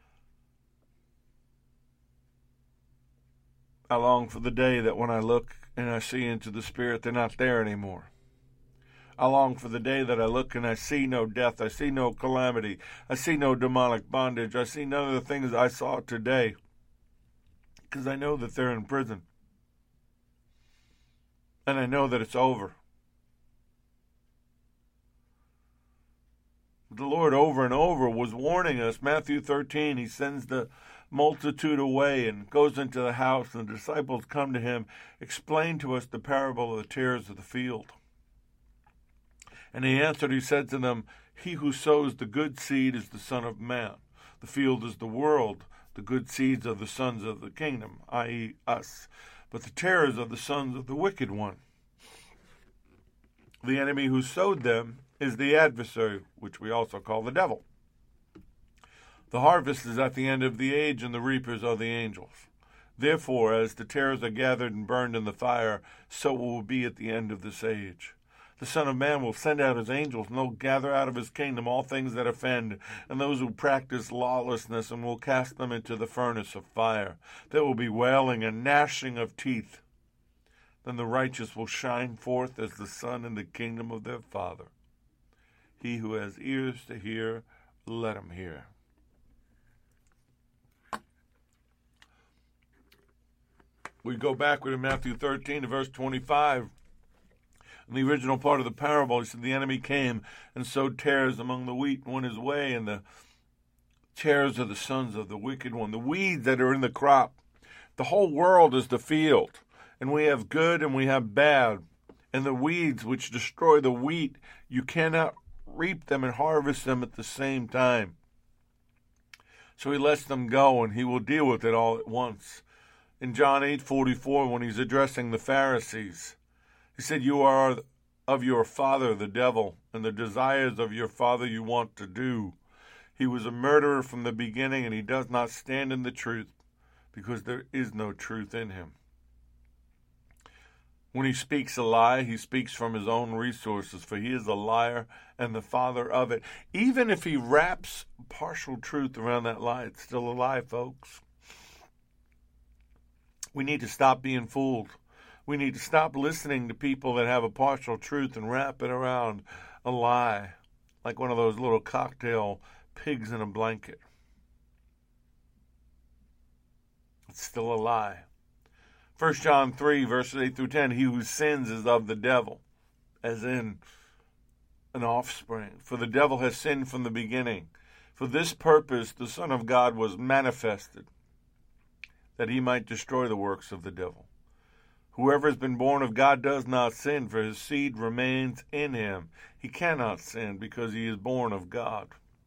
I long for the day that when I look and I see into the Spirit, they're not there anymore. I long for the day that I look and I see no death, I see no calamity, I see no demonic bondage, I see none of the things I saw today, because I know that they're in prison. And I know that it's over. The Lord over and over was warning us. Matthew 13, he sends the multitude away and goes into the house, and the disciples come to him, explain to us the parable of the tares of the field. And he answered, he said to them, he who sows the good seed is the Son of Man. The field is the world. The good seeds are the sons of the kingdom, i.e. us. But the tares are the sons of the wicked one. The enemy who sowed them is the adversary, which we also call the devil. The harvest is at the end of the age, and the reapers are the angels. Therefore, as the tares are gathered and burned in the fire, so it will be at the end of this age. The Son of Man will send out his angels, and they'll gather out of his kingdom all things that offend, and those who practice lawlessness, and will cast them into the furnace of fire. There will be wailing and gnashing of teeth. Then the righteous will shine forth as the sun in the kingdom of their Father. He who has ears to hear, let him hear. We go backward in Matthew 13 to verse 25. In the original part of the parable, he said, the enemy came and sowed tares among the wheat and went his way, and the tares are the sons of the wicked one. The weeds that are in the crop. The whole world is the field, and we have good and we have bad. And the weeds which destroy the wheat, you cannot reap them and harvest them at the same time. So he lets them go, and he will deal with it all at once. In John 8:44, when he's addressing the Pharisees, he said, you are of your father, the devil, and the desires of your father you want to do. He was a murderer from the beginning, and he does not stand in the truth, because there is no truth in him. When he speaks a lie, he speaks from his own resources, for he is a liar and the father of it. Even if he wraps partial truth around that lie, it's still a lie, folks. We need to stop being fooled. We need to stop listening to people that have a partial truth and wrap it around a lie, like one of those little cocktail pigs in a blanket. It's still a lie. 1 John 3, verses 8 through 10, he who sins is of the devil, as in an offspring. For the devil has sinned from the beginning. For this purpose the Son of God was manifested, that he might destroy the works of the devil. Whoever has been born of God does not sin, for his seed remains in him. He cannot sin because he is born of God.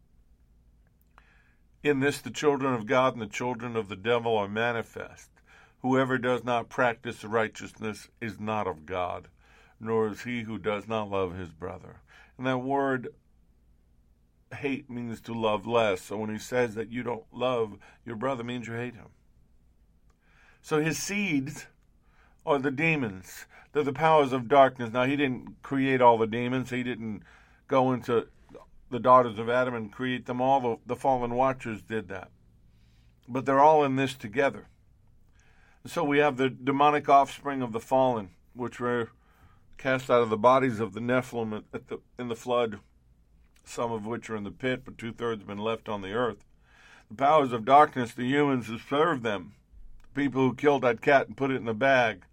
In this the children of God and the children of the devil are manifest. Whoever does not practice righteousness is not of God, nor is he who does not love his brother. And that word hate means to love less. So when he says that you don't love your brother, it means you hate him. So his seeds are the demons. They're the powers of darkness. Now, he didn't create all the demons. He didn't go into the daughters of Adam and create them all. The fallen watchers did that. But they're all in this together. So we have the demonic offspring of the fallen, which were cast out of the bodies of the Nephilim in the flood. some of which are in the pit, but 2/3 have been left on the earth. The powers of darkness, the humans who serve them, the people who killed that cat and put it in a bag.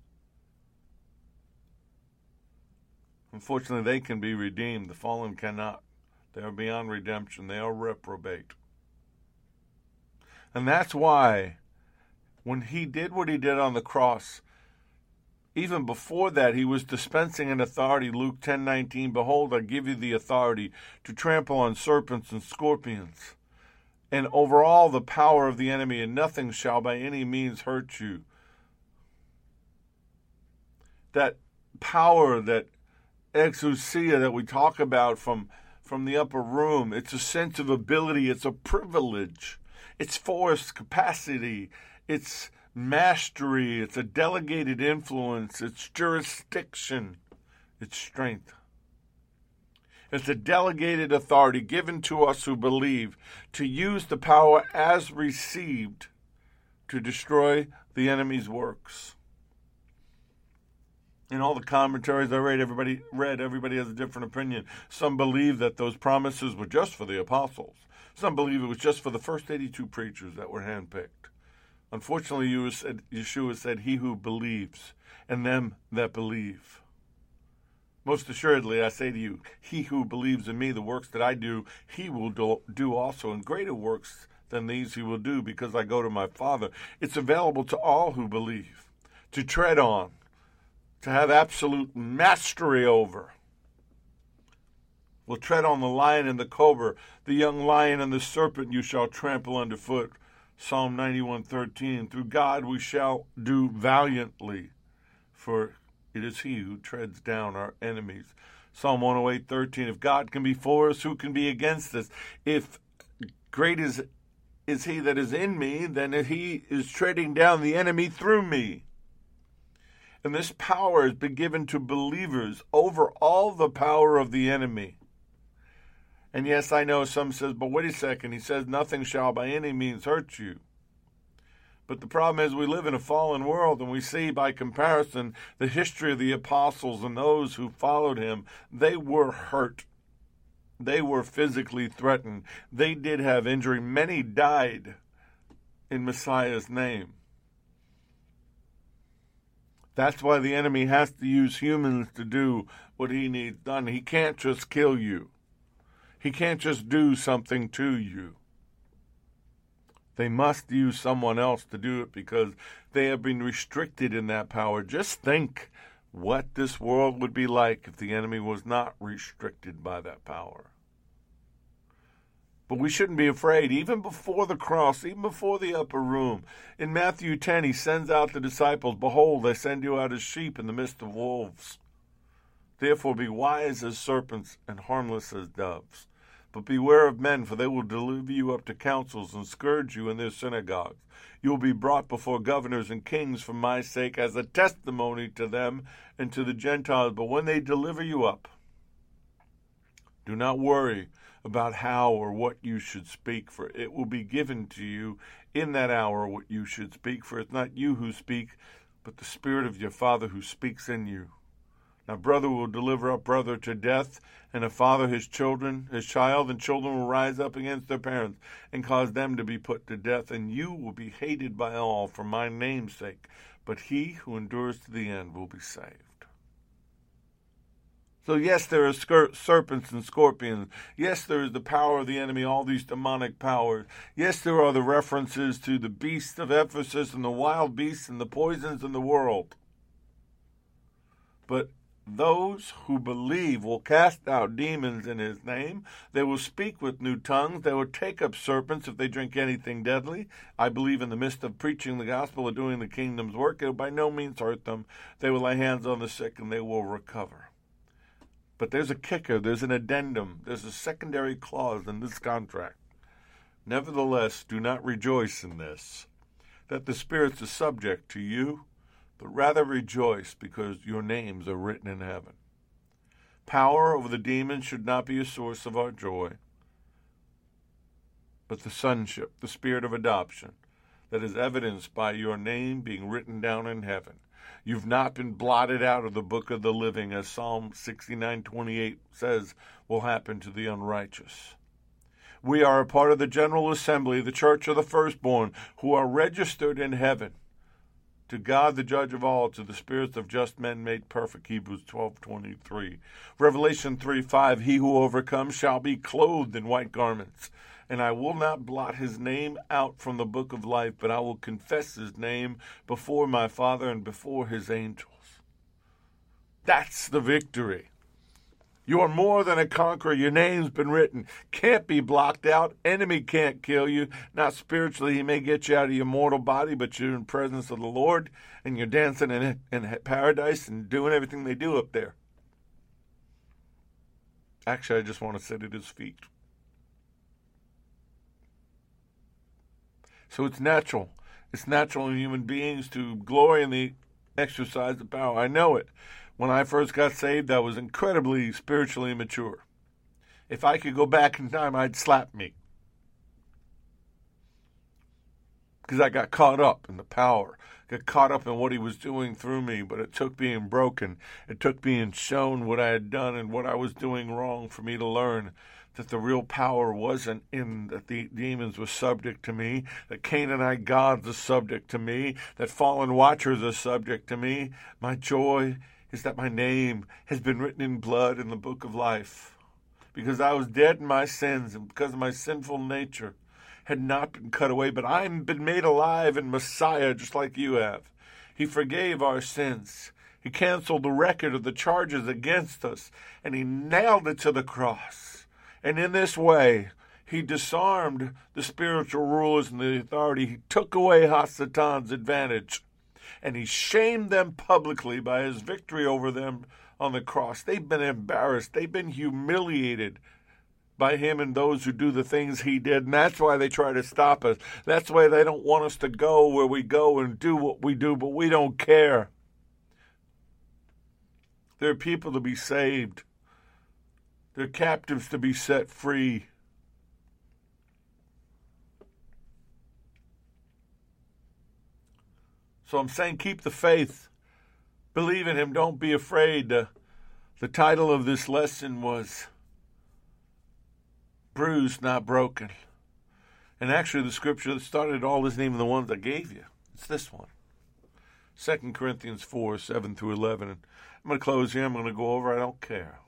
Unfortunately, they can be redeemed. The fallen cannot. They are beyond redemption. They are reprobate. And that's why when he did what he did on the cross, even before that, he was dispensing an authority. Luke 10:19, behold, I give you the authority to trample on serpents and scorpions, and over all the power of the enemy, and nothing shall by any means hurt you. That power, that exousia that we talk about from the upper room, it's a sense of ability, it's a privilege, it's force, capacity, it's mastery, it's a delegated influence, it's jurisdiction, it's strength. It's a delegated authority given to us who believe to use the power as received to destroy the enemy's works. In all the commentaries I read, everybody has a different opinion. Some believe that those promises were just for the apostles. Some believe it was just for the first 82 preachers that were handpicked. Unfortunately, Yeshua said, he who believes, and them that believe. Most assuredly, I say to you, he who believes in me, the works that I do, he will do also, and greater works than these he will do, because I go to my Father. It's available to all who believe, to tread on, to have absolute mastery over. We'll tread on the lion and the cobra, the young lion and the serpent you shall trample underfoot. Psalm 91:13. Through God we shall do valiantly, for it is he who treads down our enemies. Psalm 108:13. If God can be for us, who can be against us? If great is he that is in me, then he is treading down the enemy through me. And this power has been given to believers over all the power of the enemy. And yes, I know some says, but wait a second, he says nothing shall by any means hurt you. But the problem is we live in a fallen world, and we see by comparison the history of the apostles and those who followed him. They were hurt. They were physically threatened. They did have injury. Many died in Messiah's name. That's why the enemy has to use humans to do what he needs done. He can't just kill you. He can't just do something to you. They must use someone else to do it because they have been restricted in that power. Just think what this world would be like if the enemy was not restricted by that power. But we shouldn't be afraid, even before the cross, even before the upper room. In Matthew 10, he sends out the disciples, behold, I send you out as sheep in the midst of wolves. Therefore be wise as serpents and harmless as doves. But beware of men, for they will deliver you up to councils and scourge you in their synagogues. You will be brought before governors and kings for my sake as a testimony to them and to the Gentiles. But when they deliver you up, do not worry about how or what you should speak, for it will be given to you in that hour what you should speak. For it's not you who speak, but the Spirit of your Father who speaks in you. Now brother will deliver up brother to death, and a father his child, and children will rise up against their parents and cause them to be put to death, and you will be hated by all for my name's sake. But he who endures to the end will be saved. So yes, there are serpents and scorpions. Yes, there is the power of the enemy, all these demonic powers. Yes, there are the references to the beasts of Ephesus and the wild beasts and the poisons in the world. But those who believe will cast out demons in his name. They will speak with new tongues. They will take up serpents if they drink anything deadly. I believe in the midst of preaching the gospel or doing the kingdom's work, it will by no means hurt them. They will lay hands on the sick and they will recover. But there's a kicker, there's an addendum, there's a secondary clause in this contract. Nevertheless, do not rejoice in this, that the spirits are subject to you, but rather rejoice because your names are written in heaven. Power over the demons should not be a source of our joy, but the sonship, the spirit of adoption, that is evidenced by your name being written down in heaven. You've not been blotted out of the book of the living, as Psalm 69:28 says will happen to the unrighteous. We are a part of the General Assembly, the Church of the Firstborn, who are registered in heaven. To God, the judge of all, to the spirits of just men made perfect, Hebrews 12:23. Revelation 3:5, he who overcomes shall be clothed in white garments, and I will not blot his name out from the book of life, but I will confess his name before my Father and before his angels. That's the victory. You are more than a conqueror. Your name's been written. Can't be blocked out. Enemy can't kill you. Not spiritually. He may get you out of your mortal body, but you're in the presence of the Lord, and you're dancing in paradise and doing everything they do up there. Actually, I just want to sit at his feet. So it's natural. It's natural in human beings to glory in the exercise of power. I know it. When I first got saved, I was incredibly spiritually immature. If I could go back in time, I'd slap me. Because I got caught up in the power, got caught up in what he was doing through me, but it took being broken. It took being shown what I had done and what I was doing wrong for me to learn that the real power wasn't in that the demons were subject to me, that Canaanite gods are subject to me, that fallen watchers are subject to me. My joy is that my name has been written in blood in the book of life, because I was dead in my sins and because of my sinful nature had not been cut away, but I've been made alive in Messiah just like you have. He forgave our sins. He canceled the record of the charges against us, and he nailed it to the cross. And in this way, he disarmed the spiritual rulers and the authority. He took away Hasatan's advantage, and he shamed them publicly by his victory over them on the cross. They've been embarrassed. They've been humiliated by him and those who do the things he did, and that's why they try to stop us. That's why they don't want us to go where we go and do what we do, but we don't care. There are people to be saved. There are captives to be set free. So I'm saying keep the faith. Believe in him. Don't be afraid. The title of this lesson was Bruised, Not Broken. And actually the scripture that started all is named the ones I gave you. It's this one. 2 Corinthians 4, 7 through 11. I'm going to close here. I'm going to go over. I don't care.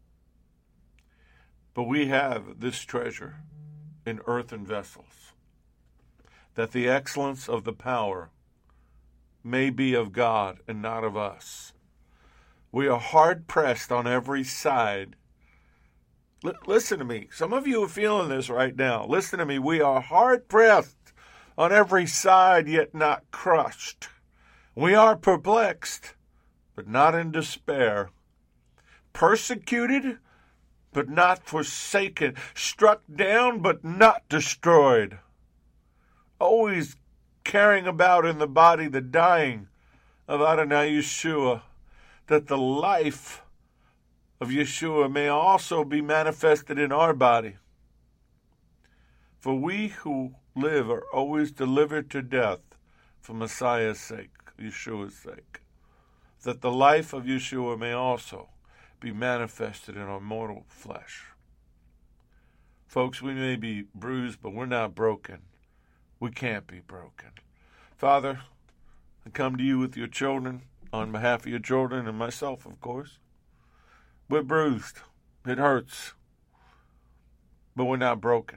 But we have this treasure in earthen vessels, that the excellence of the power may be of God and not of us. We are hard pressed on every side. Listen to me. Some of you are feeling this right now. Listen to me. We are hard pressed on every side, yet not crushed. We are perplexed, but not in despair. Persecuted, but not forsaken. Struck down, but not destroyed. Always carrying about in the body the dying of Adonai Yeshua, that the life of Yeshua may also be manifested in our body. For we who live are always delivered to death for Messiah's sake, Yeshua's sake, that the life of Yeshua may also be manifested in our mortal flesh. Folks, we may be bruised, but we're not broken. We can't be broken. Father, I come to you with your children, on behalf of your children and myself, of course. We're bruised. It hurts. But we're not broken.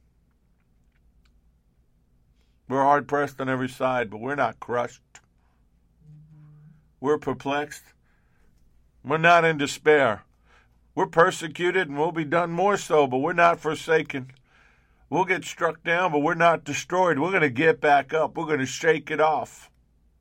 We're hard-pressed on every side, but we're not crushed. We're perplexed. We're not in despair. We're persecuted, and we'll be done more so, but we're not forsaken. We'll get struck down, but we're not destroyed. We're going to get back up. We're going to shake it off.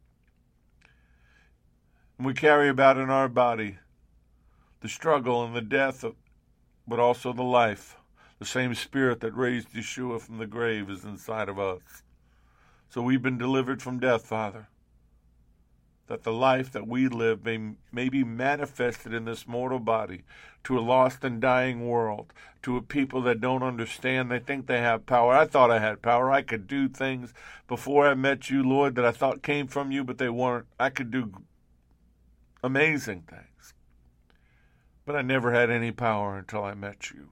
And we carry about in our body the struggle and the death, but also the life. The same spirit that raised Yeshua from the grave is inside of us. So we've been delivered from death, Father. that the life that we live may be manifested in this mortal body to a lost and dying world, to a people that don't understand. They think they have power. I thought I had power. I could do things before I met you, Lord, that I thought came from you, but they weren't. I could do amazing things. But I never had any power until I met you.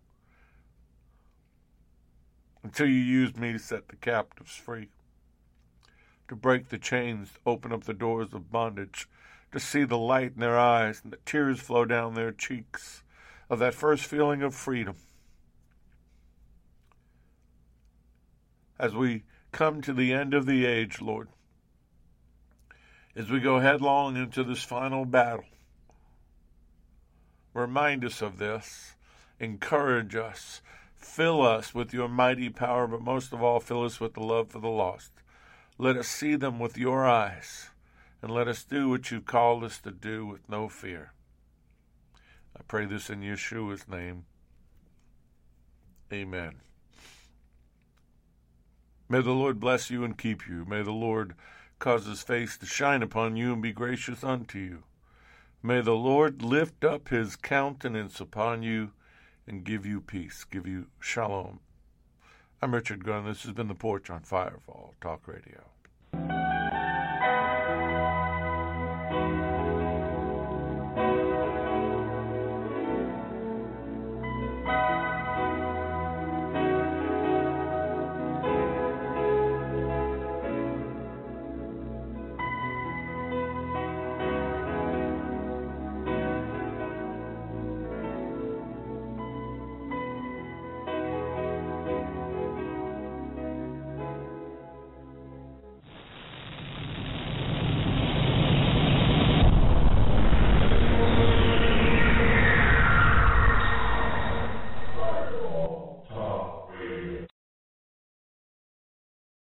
Until you used me to set the captives free, to break the chains, to open up the doors of bondage, to see the light in their eyes and the tears flow down their cheeks of that first feeling of freedom. As we come to the end of the age, Lord, as we go headlong into this final battle, remind us of this, encourage us, fill us with your mighty power, but most of all, fill us with the love for the lost. Let us see them with your eyes, and let us do what you called us to do with no fear. I pray this in Yeshua's name. Amen. May the Lord bless you and keep you. May the Lord cause his face to shine upon you and be gracious unto you. May the Lord lift up his countenance upon you and give you peace, give you shalom. I'm Richard Gunn. This has been The Porch on Firefall Talk Radio.